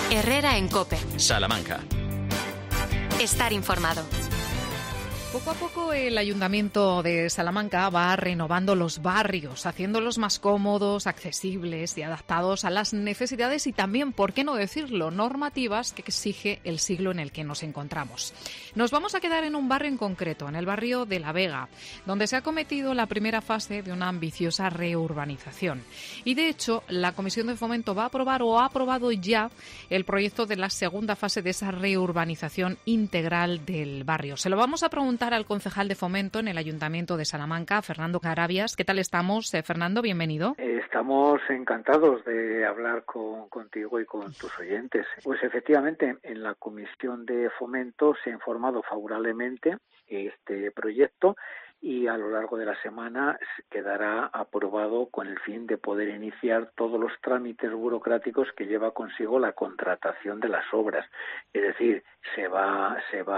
Herrera en COPE. Salamanca. Estar informado. Poco a poco el Ayuntamiento de Salamanca va renovando los barrios, haciéndolos más cómodos, accesibles y adaptados a las necesidades y también, por qué no decirlo, normativas que exige el siglo en el que nos encontramos. Nos vamos a quedar en un barrio en concreto, en el barrio de La Vega, donde se ha cometido la primera fase de una ambiciosa reurbanización. Y de hecho, la Comisión de Fomento va a aprobar o ha aprobado ya el proyecto de la segunda fase de esa reurbanización integral del barrio. Se lo vamos a preguntar al concejal de Fomento en el Ayuntamiento de Salamanca, Fernando Carabias. ¿Qué tal estamos, Fernando? Bienvenido. Estamos encantados de hablar contigo y con tus oyentes. Pues efectivamente, en la Comisión de Fomento se ha informado favorablemente este proyecto y a lo largo de la semana quedará aprobado con el fin de poder iniciar todos los trámites burocráticos que lleva consigo la contratación de las obras. Es decir, se va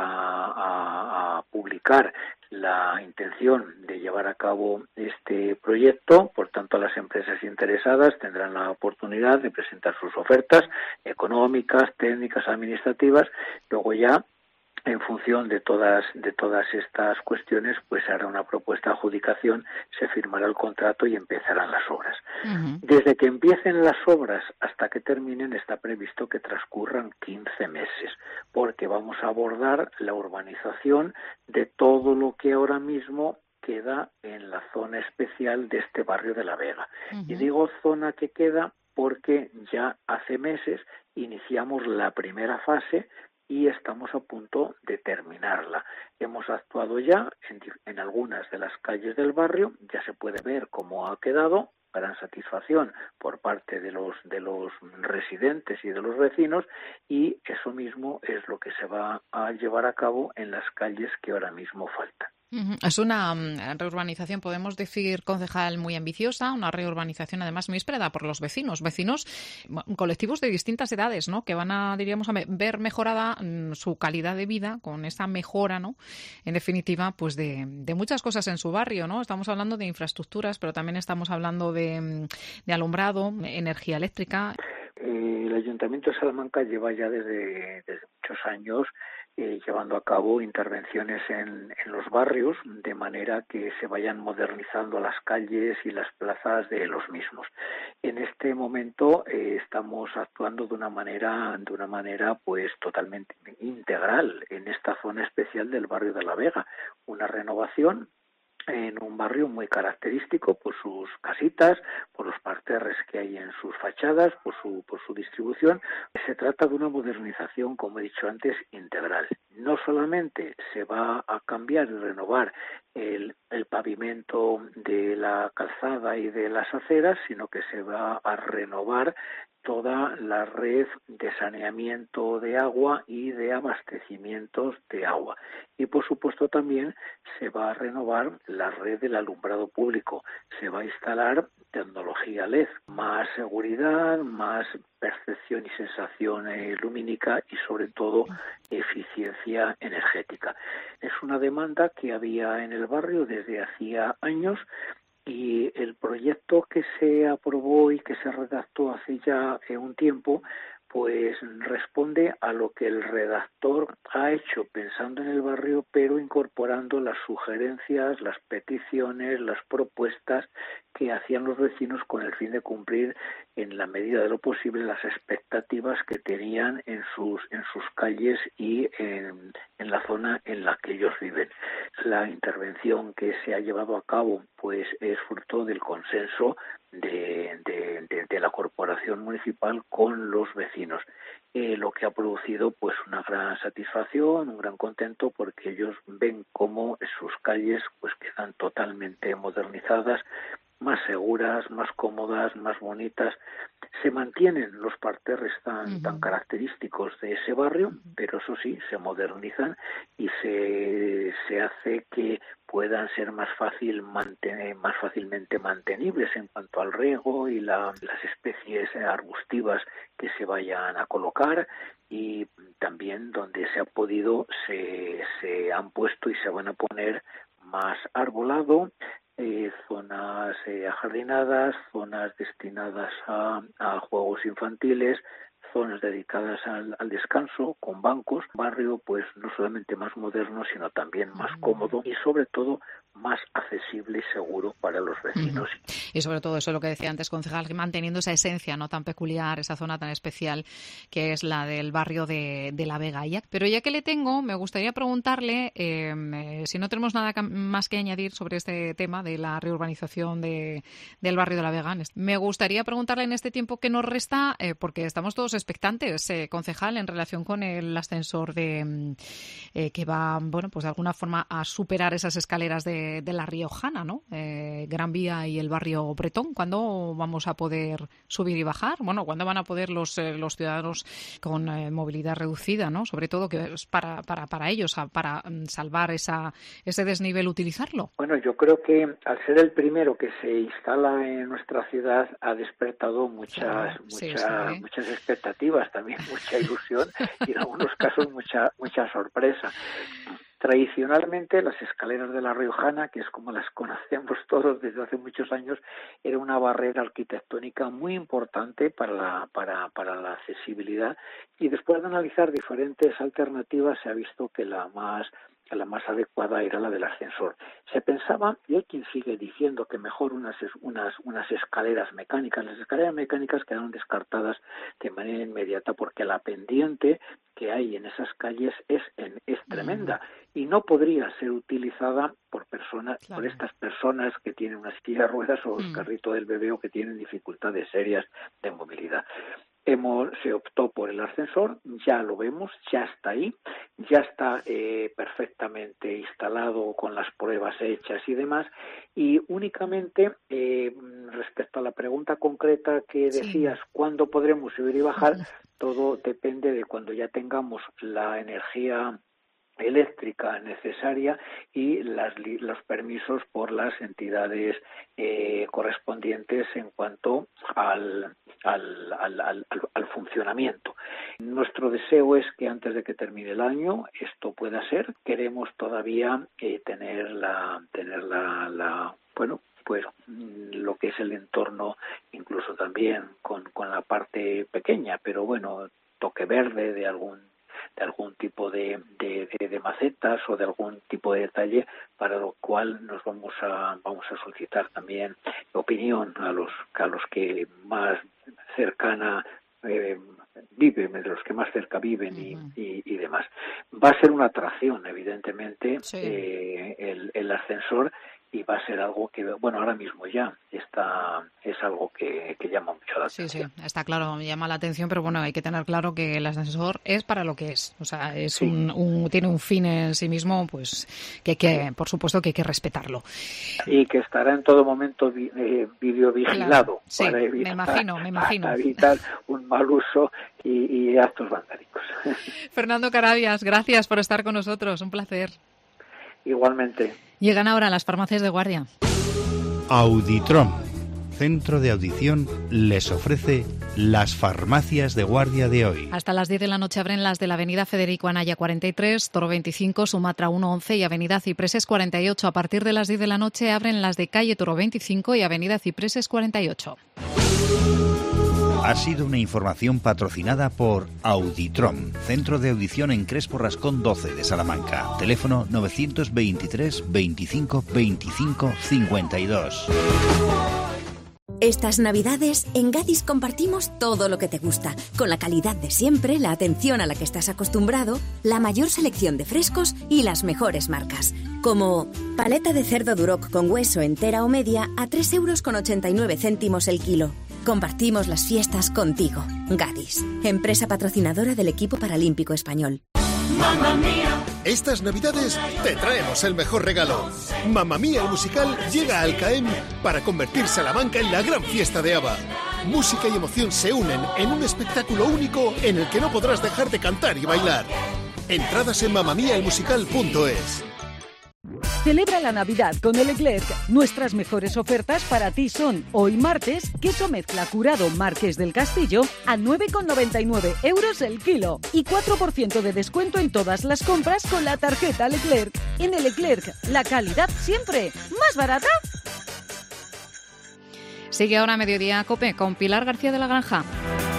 a publicar la intención de llevar a cabo este proyecto, por tanto las empresas interesadas tendrán la oportunidad de presentar sus ofertas económicas, técnicas, administrativas, luego ya en función de todas estas cuestiones, pues se hará una propuesta de adjudicación, se firmará el contrato y empezarán las obras. Uh-huh. Desde que empiecen las obras hasta que terminen está previsto que transcurran 15 meses, porque vamos a abordar la urbanización de todo lo que ahora mismo queda en la zona especial de este barrio de La Vega. Uh-huh. Y digo zona que queda porque ya hace meses iniciamos la primera fase y estamos a punto de terminarla. Hemos actuado ya en algunas de las calles del barrio, ya se puede ver cómo ha quedado, gran satisfacción por parte de los residentes y de los vecinos, y eso mismo es lo que se va a llevar a cabo en las calles que ahora mismo faltan. Es una reurbanización, podemos decir, concejal, muy ambiciosa, una reurbanización además muy esperada por los vecinos, colectivos de distintas edades, ¿no? Que van a, diríamos, a ver mejorada su calidad de vida con esa mejora, ¿no? En definitiva, pues de muchas cosas en su barrio, ¿no? Estamos hablando de infraestructuras, pero también estamos hablando de alumbrado, energía eléctrica. El Ayuntamiento de Salamanca lleva ya desde muchos años llevando a cabo intervenciones en los barrios de manera que se vayan modernizando las calles y las plazas de los mismos. En este momento estamos actuando de una manera pues totalmente integral en esta zona especial del barrio de La Vega, una renovación en un barrio muy característico por sus casitas, por los parterres que hay en sus fachadas, por su distribución. Se trata de una modernización, como he dicho antes, integral. No solamente se va a cambiar y renovar el pavimento de la calzada y de las aceras, sino que se va a renovar toda la red de saneamiento de agua y de abastecimientos de agua. Y por supuesto también se va a renovar la red del alumbrado público. Se va a instalar tecnología LED, más seguridad, más percepción y sensación lumínica y sobre todo eficiencia energética. Es una demanda que había en el barrio desde hacía años. Y el proyecto que se aprobó y que se redactó hace ya un tiempo, pues responde a lo que el redactor ha hecho pensando en el barrio, pero incorporando las sugerencias, las peticiones, las propuestas que hacían los vecinos con el fin de cumplir en la medida de lo posible las expectativas que tenían en sus calles y en la zona en la que ellos viven. La intervención que se ha llevado a cabo pues es fruto del consenso de la corporación municipal con los vecinos, lo que ha producido pues una gran satisfacción, un gran contento, porque ellos ven cómo sus calles pues quedan totalmente modernizadas, más seguras, más cómodas, más bonitas. Se mantienen los parterres tan característicos de ese barrio, pero eso sí, se modernizan y se hace que puedan ser más fácilmente mantenibles en cuanto al riego y las especies arbustivas que se vayan a colocar, y también donde se ha podido se han puesto y se van a poner más arbolado, zonas ajardinadas, zonas destinadas a juegos infantiles, zonas dedicadas al descanso, con bancos, barrio pues no solamente más moderno, sino también más cómodo y sobre todo más accesible y seguro para los vecinos. Y sobre todo eso es lo que decía antes, concejal, manteniendo esa esencia no tan peculiar, esa zona tan especial que es la del barrio de La Vega. Pero ya que le tengo, me gustaría preguntarle, si no tenemos nada más que añadir sobre este tema de la reurbanización del barrio de La Vega, me gustaría preguntarle en este tiempo que nos resta, porque estamos todos expectantes, concejal, en relación con el ascensor que va, bueno, pues de alguna forma a superar esas escaleras de La Riojana, ¿no? Gran Vía y el barrio Bretón. ¿Cuándo vamos a poder subir y bajar? Bueno, ¿cuándo van a poder los ciudadanos con movilidad reducida, ¿no? Sobre todo que es para ellos, para salvar ese desnivel, utilizarlo. Bueno, yo creo que al ser el primero que se instala en nuestra ciudad ha despertado muchas expectativas, también mucha ilusión y en algunos casos mucha sorpresa. Tradicionalmente, las escaleras de La Riojana, que es como las conocemos todos desde hace muchos años, era una barrera arquitectónica muy importante para la accesibilidad, y después de analizar diferentes alternativas se ha visto que la más adecuada era la del ascensor. Se pensaba, y hay quien sigue diciendo, que mejor unas escaleras mecánicas. Las escaleras mecánicas quedaron descartadas de manera inmediata porque la pendiente que hay en esas calles es tremenda y no podría ser utilizada por estas personas que tienen una silla de ruedas o el carrito del bebé o que tienen dificultades serias de movilidad. Se optó por el ascensor, ya lo vemos, ya está ahí, ya está perfectamente instalado con las pruebas hechas y demás, y únicamente respecto a la pregunta concreta que decías, ¿cuándo podremos subir y bajar? Todo depende de cuando ya tengamos la energía eléctrica necesaria y los permisos por las entidades correspondientes en cuanto al funcionamiento. Nuestro deseo es que antes de que termine el año esto pueda ser. Queremos todavía tener pues lo que es el entorno, incluso también con la parte pequeña, pero bueno, toque verde de algún tipo de macetas o de algún tipo de detalle, para lo cual nos vamos a solicitar también opinión a los que más cercana viven, de los que más cerca viven y demás. Va a ser una atracción, evidentemente, el ascensor, y va a ser algo que, bueno, ahora mismo ya es algo que llama mucho la atención. Sí, está claro, llama la atención, pero bueno, hay que tener claro que el ascensor es para lo que es. O sea, tiene un fin en sí mismo, pues que por supuesto que hay que respetarlo. Y que estará en todo momento videovigilado, claro, sí, para evitar un mal uso y actos vandálicos. Fernando Carabias, gracias por estar con nosotros, un placer. Igualmente. Llegan ahora las farmacias de Guardia. Auditrom, centro de audición, les ofrece las farmacias de Guardia de hoy. Hasta las 10 de la noche abren las de la avenida Federico Anaya 43, Toro 25, Sumatra 111 y avenida Cipreses 48. A partir de las 10 de la noche abren las de calle Toro 25 y avenida Cipreses 48. Ha sido una información patrocinada por Auditrom, centro de audición en Crespo Rascón 12 de Salamanca. Teléfono 923 25 25 52. Estas Navidades, en Gadis compartimos todo lo que te gusta, con la calidad de siempre, la atención a la que estás acostumbrado, la mayor selección de frescos y las mejores marcas. Como paleta de cerdo Duroc con hueso entera o media a 3,89 € el kilo. Compartimos las fiestas contigo. Gadis, empresa patrocinadora del equipo paralímpico español. Mamma Mía. Estas Navidades te traemos el mejor regalo. Mamma Mía, el musical, llega a Alcaém para convertir Salamanca en la gran fiesta de ABBA. Música y emoción se unen en un espectáculo único en el que no podrás dejar de cantar y bailar. Entradas en mamamiaelmusical.es. Celebra la Navidad con el Leclerc. Nuestras mejores ofertas para ti son, hoy martes, queso mezcla curado Marqués del Castillo a 9,99 € el kilo y 4% de descuento en todas las compras con la tarjeta Leclerc. En el Leclerc, la calidad siempre más barata. Sigue ahora Mediodía Cope con Pilar García de la Granja.